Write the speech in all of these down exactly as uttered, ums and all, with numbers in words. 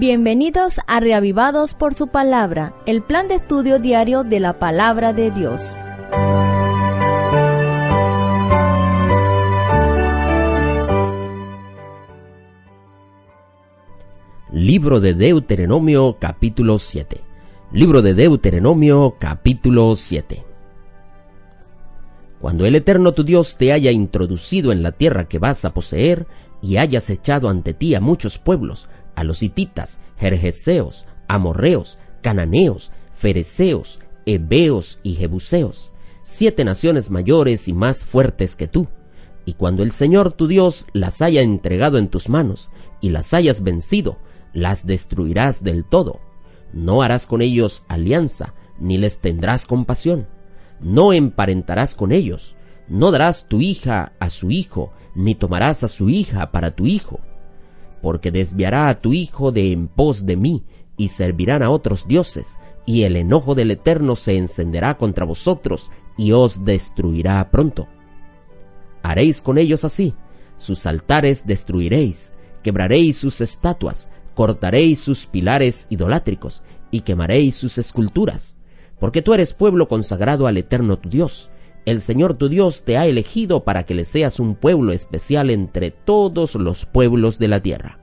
Bienvenidos a Reavivados por su Palabra, el plan de estudio diario de la Palabra de Dios. Libro de Deuteronomio, capítulo siete. Libro de Deuteronomio, capítulo siete. Cuando el Eterno tu Dios te haya introducido en la tierra que vas a poseer, y hayas echado ante ti a muchos pueblos, a los hititas, gergeseos, amorreos, cananeos, fereceos, heveos y jebuseos, siete naciones mayores y más fuertes que tú, y cuando el Señor tu Dios las haya entregado en tus manos, y las hayas vencido, las destruirás del todo. No harás con ellos alianza, ni les tendrás compasión. No emparentarás con ellos. No darás tu hija a su hijo, ni tomarás a su hija para tu hijo. Porque desviará a tu hijo de en pos de mí, y servirán a otros dioses, y el enojo del Eterno se encenderá contra vosotros, y os destruirá pronto. Haréis con ellos así: sus altares destruiréis, quebraréis sus estatuas, cortaréis sus pilares idolátricos, y quemaréis sus esculturas, porque tú eres pueblo consagrado al Eterno tu Dios. El Señor tu Dios te ha elegido para que le seas un pueblo especial entre todos los pueblos de la tierra.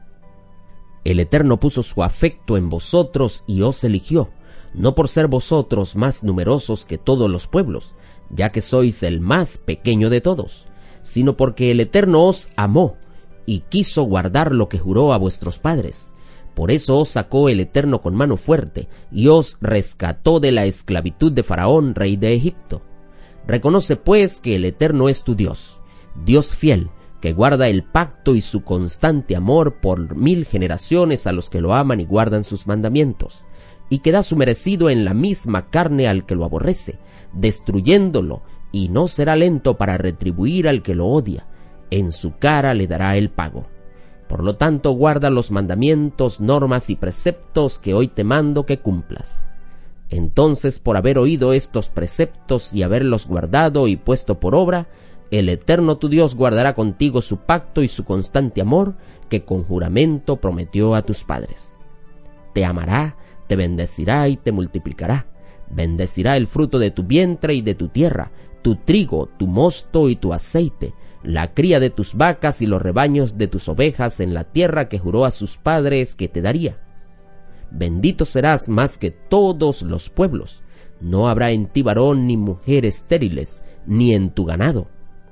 El Eterno puso su afecto en vosotros y os eligió, no por ser vosotros más numerosos que todos los pueblos, ya que sois el más pequeño de todos, sino porque el Eterno os amó y quiso guardar lo que juró a vuestros padres. Por eso os sacó el Eterno con mano fuerte y os rescató de la esclavitud de Faraón, rey de Egipto. Reconoce pues que el Eterno es tu Dios, Dios fiel, que guarda el pacto y su constante amor por mil generaciones a los que lo aman y guardan sus mandamientos, y que da su merecido en la misma carne al que lo aborrece, destruyéndolo, y no será lento para retribuir al que lo odia. En su cara le dará el pago. Por lo tanto, guarda los mandamientos, normas y preceptos que hoy te mando que cumplas. Entonces, por haber oído estos preceptos y haberlos guardado y puesto por obra, el Eterno tu Dios guardará contigo su pacto y su constante amor que con juramento prometió a tus padres. Te amará, te bendecirá y te multiplicará. Bendecirá el fruto de tu vientre y de tu tierra, tu trigo, tu mosto y tu aceite, la cría de tus vacas y los rebaños de tus ovejas en la tierra que juró a sus padres que te daría. Bendito serás más que todos los pueblos. No habrá en ti varón ni mujer estériles, ni en tu ganado.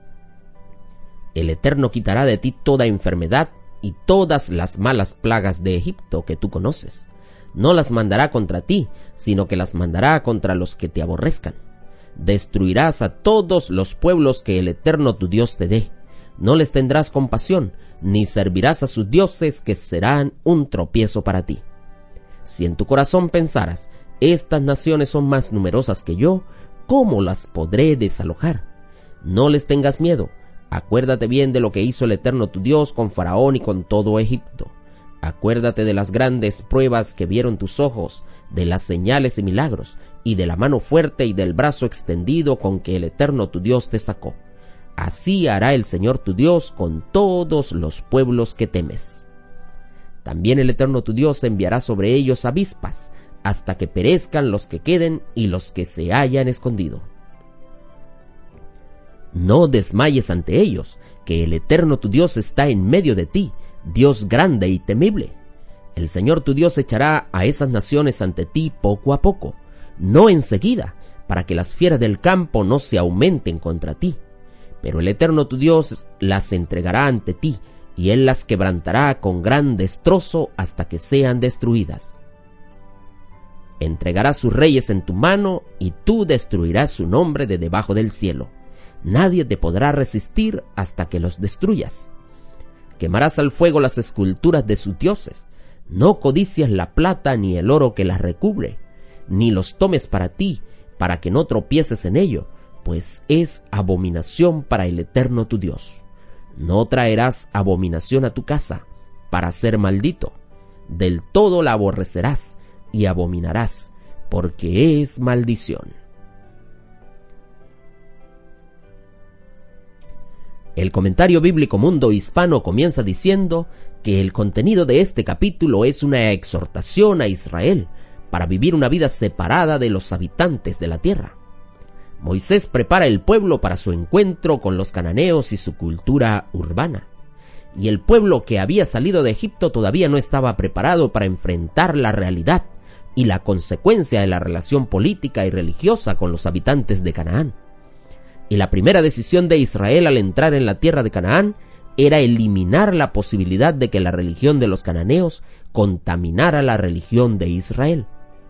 El Eterno quitará de ti toda enfermedad y todas las malas plagas de Egipto que tú conoces. No las mandará contra ti, sino que las mandará contra los que te aborrezcan. Destruirás a todos los pueblos que el Eterno tu Dios te dé. No les tendrás compasión, ni servirás a sus dioses que serán un tropiezo para ti. Si en tu corazón pensaras, estas naciones son más numerosas que yo, ¿cómo las podré desalojar? No les tengas miedo. Acuérdate bien de lo que hizo el Eterno tu Dios con Faraón y con todo Egipto. Acuérdate de las grandes pruebas que vieron tus ojos, de las señales y milagros, y de la mano fuerte y del brazo extendido con que el Eterno tu Dios te sacó. Así hará el Señor tu Dios con todos los pueblos que temes. También el Eterno tu Dios enviará sobre ellos avispas, hasta que perezcan los que queden y los que se hayan escondido. No desmayes ante ellos, que el Eterno tu Dios está en medio de ti, Dios grande y temible. El Señor tu Dios echará a esas naciones ante ti poco a poco, no enseguida, para que las fieras del campo no se aumenten contra ti. Pero el Eterno tu Dios las entregará ante ti, y Él las quebrantará con gran destrozo hasta que sean destruidas. Entregará sus reyes en tu mano, y tú destruirás su nombre de debajo del cielo. Nadie te podrá resistir hasta que los destruyas. Quemarás al fuego las esculturas de sus dioses. No codicias la plata ni el oro que las recubre, ni los tomes para ti, para que no tropieces en ello, pues es abominación para el Eterno tu Dios. No traerás abominación a tu casa, para ser maldito. Del todo la aborrecerás y abominarás, porque es maldición. El comentario bíblico Mundo Hispano comienza diciendo que el contenido de este capítulo es una exhortación a Israel para vivir una vida separada de los habitantes de la tierra. Moisés prepara el pueblo para su encuentro con los cananeos y su cultura urbana. Y el pueblo que había salido de Egipto todavía no estaba preparado para enfrentar la realidad y la consecuencia de la relación política y religiosa con los habitantes de Canaán. Y la primera decisión de Israel al entrar en la tierra de Canaán era eliminar la posibilidad de que la religión de los cananeos contaminara la religión de Israel.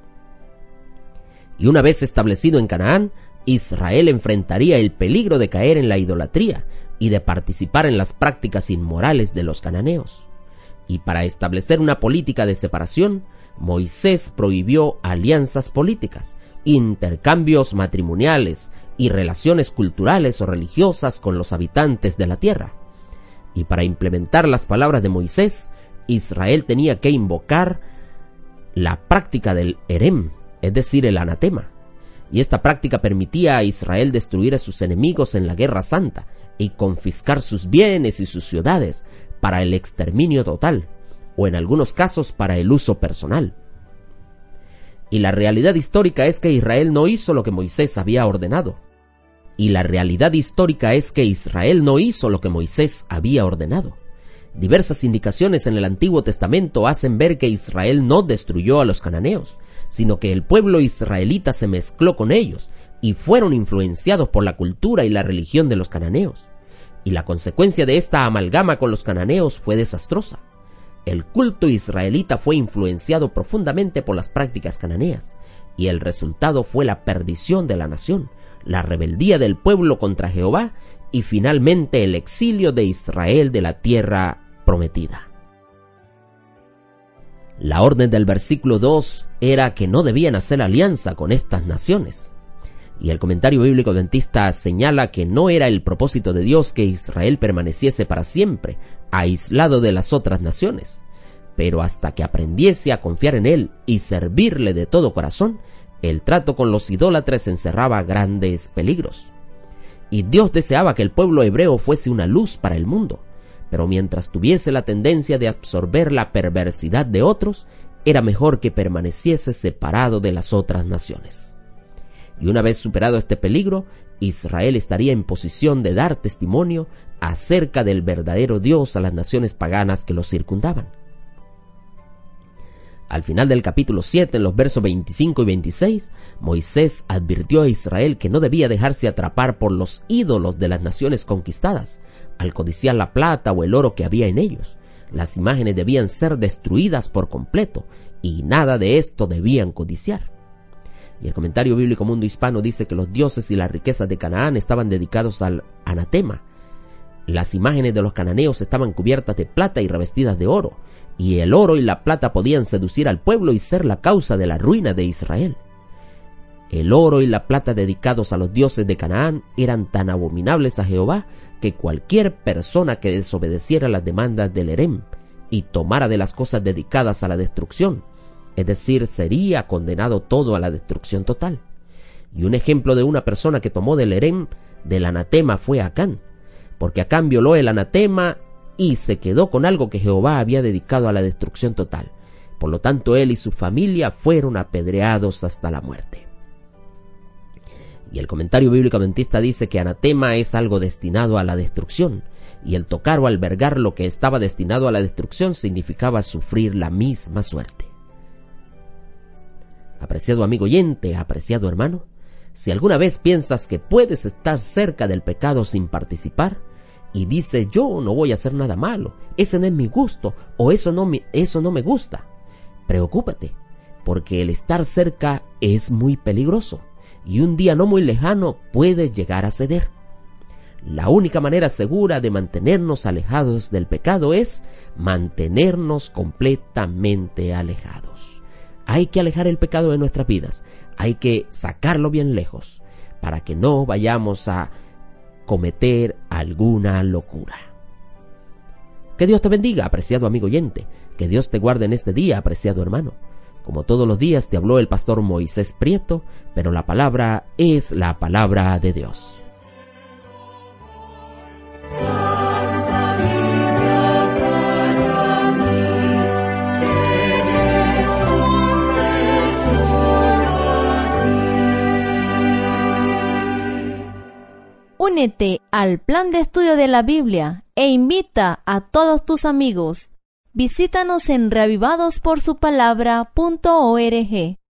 Y una vez establecido en Canaán, Israel enfrentaría el peligro de caer en la idolatría y de participar en las prácticas inmorales de los cananeos. Y para establecer una política de separación, Moisés prohibió alianzas políticas, intercambios matrimoniales y relaciones culturales o religiosas con los habitantes de la tierra. Y para implementar las palabras de Moisés, Israel tenía que invocar la práctica del herem, es decir, el anatema. Y esta práctica permitía a Israel destruir a sus enemigos en la guerra santa y confiscar sus bienes y sus ciudades para el exterminio total, o en algunos casos para el uso personal. Y la realidad histórica es que Israel no hizo lo que Moisés había ordenado. Y la realidad histórica es que Israel no hizo lo que Moisés había ordenado. Diversas indicaciones en el Antiguo Testamento hacen ver que Israel no destruyó a los cananeos, sino que el pueblo israelita se mezcló con ellos y fueron influenciados por la cultura y la religión de los cananeos. Y la consecuencia de esta amalgama con los cananeos fue desastrosa. El culto israelita fue influenciado profundamente por las prácticas cananeas, y el resultado fue la perdición de la nación, la rebeldía del pueblo contra Jehová y finalmente el exilio de Israel de la tierra prometida. La orden del versículo dos era que no debían hacer alianza con estas naciones. Y el comentario bíblico adventista señala que no era el propósito de Dios que Israel permaneciese para siempre aislado de las otras naciones, pero hasta que aprendiese a confiar en Él y servirle de todo corazón, el trato con los idólatras encerraba grandes peligros. Y Dios deseaba que el pueblo hebreo fuese una luz para el mundo, pero mientras tuviese la tendencia de absorber la perversidad de otros, era mejor que permaneciese separado de las otras naciones. Y una vez superado este peligro, Israel estaría en posición de dar testimonio acerca del verdadero Dios a las naciones paganas que lo circundaban. Al final del capítulo siete, en los versos veinticinco y veintiséis, Moisés advirtió a Israel que no debía dejarse atrapar por los ídolos de las naciones conquistadas, al codiciar la plata o el oro que había en ellos. Las imágenes debían ser destruidas por completo, y nada de esto debían codiciar. Y el comentario bíblico Mundo Hispano dice que los dioses y las riquezas de Canaán estaban dedicados al anatema. Las imágenes de los cananeos estaban cubiertas de plata y revestidas de oro, y el oro y la plata podían seducir al pueblo y ser la causa de la ruina de Israel. El oro y la plata dedicados a los dioses de Canaán eran tan abominables a Jehová que cualquier persona que desobedeciera las demandas del herem y tomara de las cosas dedicadas a la destrucción, es decir, sería condenado todo a la destrucción total. Y un ejemplo de una persona que tomó del herem del anatema fue Acán, porque Acán violó el anatema y se quedó con algo que Jehová había dedicado a la destrucción total. Por lo tanto, él y su familia fueron apedreados hasta la muerte. Y el comentario bíblico adventista dice que anatema es algo destinado a la destrucción, y el tocar o albergar lo que estaba destinado a la destrucción significaba sufrir la misma suerte. Apreciado amigo oyente, apreciado hermano, si alguna vez piensas que puedes estar cerca del pecado sin participar, y dices, yo no voy a hacer nada malo, ese no es mi gusto, o eso no me, eso no me gusta, preocúpate, porque el estar cerca es muy peligroso, y un día no muy lejano puedes llegar a ceder. La única manera segura de mantenernos alejados del pecado es mantenernos completamente alejados. Hay que alejar el pecado de nuestras vidas, hay que sacarlo bien lejos, para que no vayamos a cometer alguna locura. Que Dios te bendiga, apreciado amigo oyente, que Dios te guarde en este día, apreciado hermano. Como todos los días te habló el pastor Moisés Prieto, pero la palabra es la palabra de Dios. Únete al plan de estudio de la Biblia e invita a todos tus amigos. Visítanos en reavivados por su palabra punto org.